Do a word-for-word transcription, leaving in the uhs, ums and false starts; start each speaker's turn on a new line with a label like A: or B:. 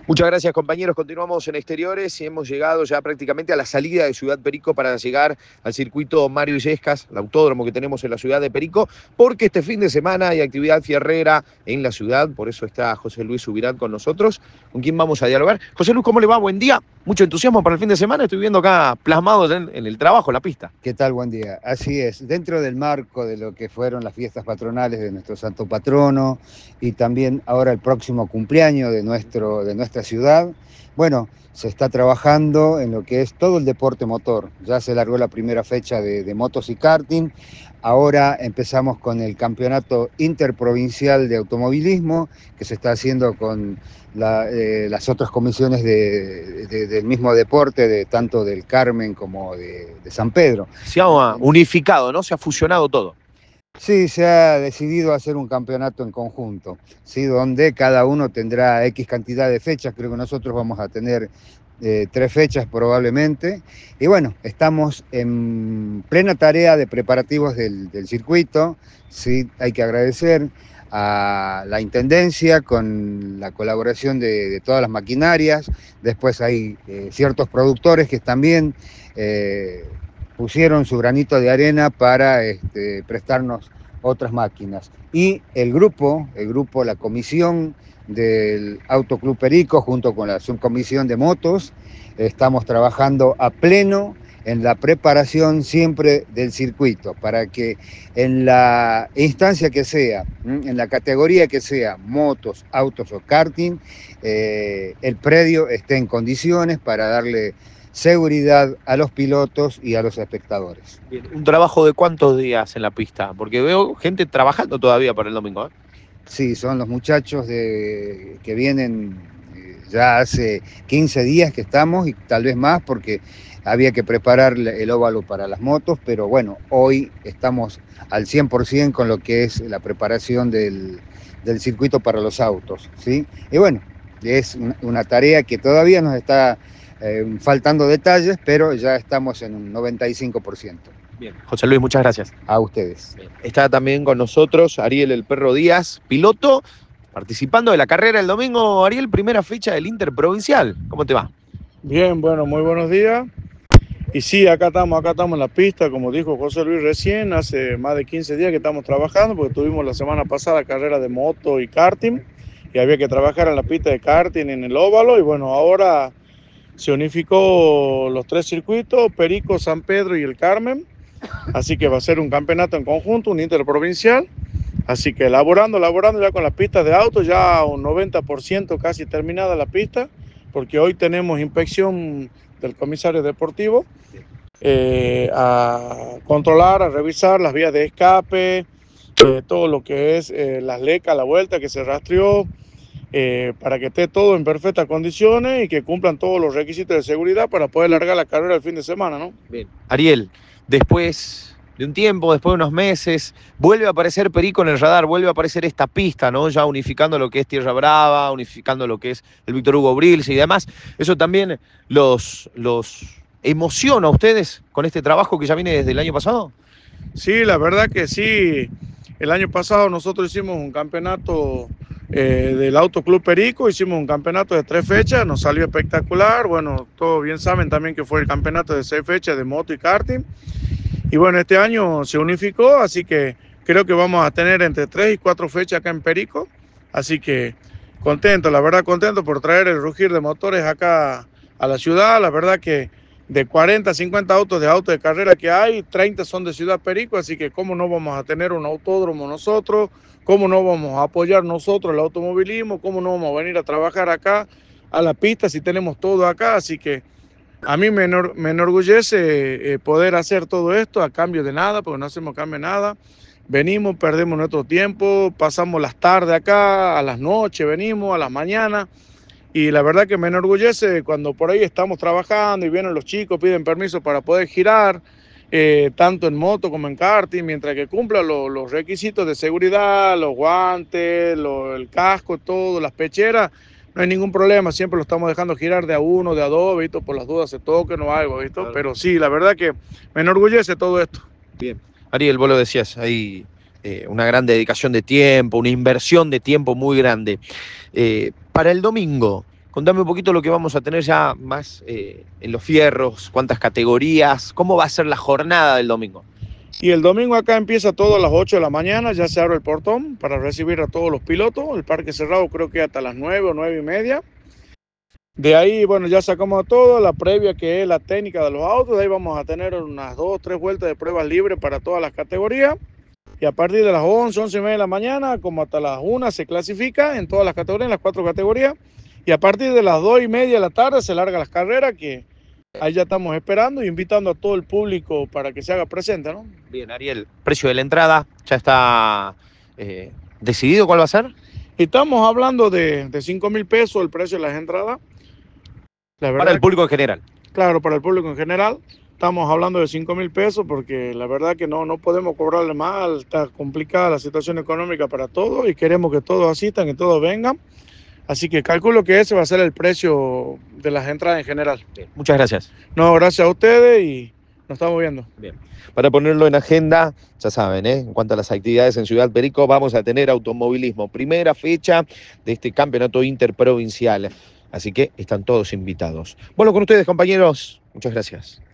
A: Muchas gracias, compañeros. Continuamos en exteriores y hemos llegado ya prácticamente a la salida de Ciudad Perico para llegar al circuito Mario Illescas, el autódromo que tenemos en la ciudad de Perico, porque este fin de semana hay actividad fierrera en la ciudad, por eso está José Luis Subirán con nosotros, con quien vamos a dialogar. José Luis, ¿cómo le va? Buen día. Mucho entusiasmo para el fin de semana. Estoy viendo acá plasmado en, en el trabajo, en la pista.
B: ¿Qué tal? Buen día. Así es, dentro del marco de lo que fueron las fiestas patronales de nuestro santo patrono y también ahora el próximo cumpleaños de, nuestro, de nuestra ciudad, bueno, se está trabajando en lo que es todo el deporte motor. Ya se largó la primera fecha de, de motos y karting. Ahora empezamos con el campeonato interprovincial de automovilismo, que se está haciendo con la, eh, las otras comisiones de, de, del mismo deporte, de, tanto del Carmen como de, de San Pedro.
A: Se ha unificado, ¿no? Se ha fusionado todo.
B: Sí, se ha decidido hacer un campeonato en conjunto, ¿sí? Donde cada uno tendrá X cantidad de fechas. Creo que nosotros vamos a tener eh, tres fechas probablemente. Y bueno, estamos en plena tarea de preparativos del, del circuito. Sí, hay que agradecer a la Intendencia con la colaboración de, de todas las maquinarias. Después hay eh, ciertos productores que también Eh, pusieron su granito de arena para este, prestarnos otras máquinas. Y el grupo, el grupo, la comisión del Autoclub Perico, junto con la subcomisión de motos, estamos trabajando a pleno en la preparación siempre del circuito, para que en la instancia que sea, en la categoría que sea, motos, autos o karting, eh, el predio esté en condiciones para darle seguridad a los pilotos y a los espectadores.
A: Bien. ¿Un trabajo de cuántos días en la pista? Porque veo gente trabajando todavía para el domingo, ¿eh?
B: Sí, son los muchachos de, que vienen eh, ya hace quince días que estamos y tal vez más porque había que preparar el óvalo para las motos, pero bueno, hoy estamos al cien por ciento con lo que es la preparación del, del circuito para los autos, ¿sí? Y bueno, es una tarea que todavía nos está Eh, faltando detalles, pero ya estamos en un noventa y cinco por ciento.
A: Bien, José Luis, muchas gracias.
B: A ustedes.
A: Bien. Está también con nosotros Ariel el Perro Díaz, piloto, participando de la carrera el domingo. Ariel, primera fecha del Interprovincial. ¿Cómo te va?
C: Bien, bueno, muy buenos días. Y sí, acá estamos, acá estamos en la pista, como dijo José Luis recién, hace más de quince días que estamos trabajando, porque tuvimos la semana pasada carrera de moto y karting, y había que trabajar en la pista de karting, en el óvalo, y bueno, ahora se unificó los tres circuitos, Perico, San Pedro y el Carmen, así que va a ser un campeonato en conjunto, un interprovincial, así que elaborando, elaborando ya con las pistas de autos, ya un noventa por ciento casi terminada la pista, porque hoy tenemos inspección del comisario deportivo eh, a controlar, a revisar las vías de escape, eh, todo lo que es eh, las lecas, la vuelta que se rastreó, Eh, para que esté todo en perfectas condiciones y que cumplan todos los requisitos de seguridad para poder largar la carrera el fin de semana, ¿no?
A: Bien. Ariel, después de un tiempo, después de unos meses, vuelve a aparecer Perico en el radar, vuelve a aparecer esta pista, ¿no? Ya unificando lo que es Tierra Brava, unificando lo que es el Víctor Hugo Brills y demás. Eso también los, los emociona a ustedes con este trabajo que ya viene desde el año pasado.
C: Sí, la verdad que sí. El año pasado nosotros hicimos un campeonato eh, del Autoclub Perico, hicimos un campeonato de tres fechas, nos salió espectacular. Bueno, todos bien saben también que fue el campeonato de seis fechas de moto y karting. Y bueno, este año se unificó, así que creo que vamos a tener entre tres y cuatro fechas acá en Perico. Así que contento, la verdad contento por traer el rugir de motores acá a la ciudad. La verdad que de cuarenta a cincuenta autos de autos de carrera que hay, treinta son de Ciudad Perico, así que cómo no vamos a tener un autódromo nosotros, cómo no vamos a apoyar nosotros el automovilismo, cómo no vamos a venir a trabajar acá a la pista si tenemos todo acá, así que a mí me, enor me enorgullece eh, poder hacer todo esto a cambio de nada, porque no hacemos cambio de nada. Venimos, perdemos nuestro tiempo, pasamos las tardes acá, a las noches venimos, a las mañanas. Y la verdad que me enorgullece cuando por ahí estamos trabajando y vienen los chicos, piden permiso para poder girar, eh, tanto en moto como en karting, mientras que cumplan lo, los requisitos de seguridad, los guantes, lo, el casco, todo, las pecheras. No hay ningún problema, siempre lo estamos dejando girar de a uno, de a dos, ¿visto? Por las dudas se toquen o algo, ¿visto? Claro. Pero sí, la verdad que me enorgullece todo esto.
A: Bien. Ariel, vos lo decías, hay eh, una gran dedicación de tiempo, una inversión de tiempo muy grande. Eh, para el domingo, Contame un poquito lo que vamos a tener ya más eh, en los fierros, cuántas categorías, cómo va a ser la jornada del domingo.
C: Y el domingo acá empieza todo a las ocho de la mañana, ya se abre el portón para recibir a todos los pilotos. El parque cerrado creo que hasta las nueve o nueve y media. De ahí, bueno, ya sacamos todo, la previa que es la técnica de los autos. De ahí vamos a tener unas dos, tres vueltas de pruebas libres para todas las categorías. Y a partir de las once, once y media de la mañana, como hasta las una, se clasifica en todas las categorías, en las cuatro categorías. Y a partir de las dos y media de la tarde se largan las carreras, que ahí ya estamos esperando y invitando a todo el público para que se haga presente, ¿no?
A: Bien, Ariel, precio de la entrada, ¿ya está eh, decidido cuál va a ser?
C: Estamos hablando de, de cinco mil pesos el precio de las entradas. La verdad,
A: para el público en general.
C: Claro, para el público en general. Estamos hablando de cinco mil pesos porque la verdad que no, no podemos cobrarle más. Está complicada la situación económica para todos y queremos que todos asistan, que todos vengan. Así que calculo que ese va a ser el precio de las entradas en general.
A: Bien, muchas gracias.
C: No, gracias a ustedes y nos estamos viendo.
A: Bien. Para ponerlo en agenda, ya saben, ¿eh? En cuanto a las actividades en Ciudad Perico, vamos a tener automovilismo. Primera fecha de este campeonato interprovincial. Así que están todos invitados. Bueno, con ustedes, compañeros, muchas gracias.